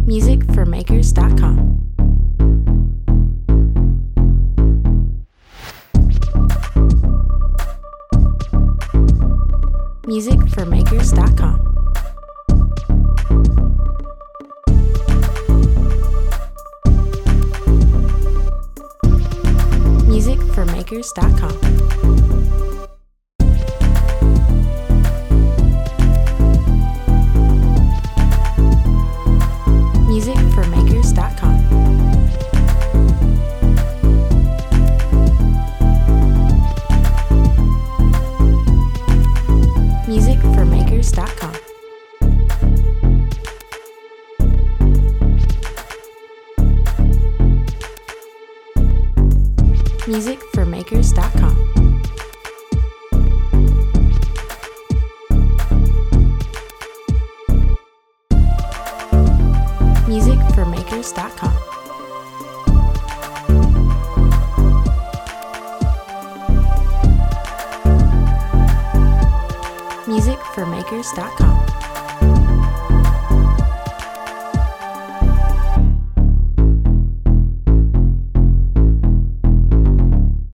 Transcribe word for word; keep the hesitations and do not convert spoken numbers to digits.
music for makers dot com. music for makers dot com. music for makers dot com. music for makers dot com. music for makers dot com. music for makers dot com. music for makers dot com. music for makers dot com.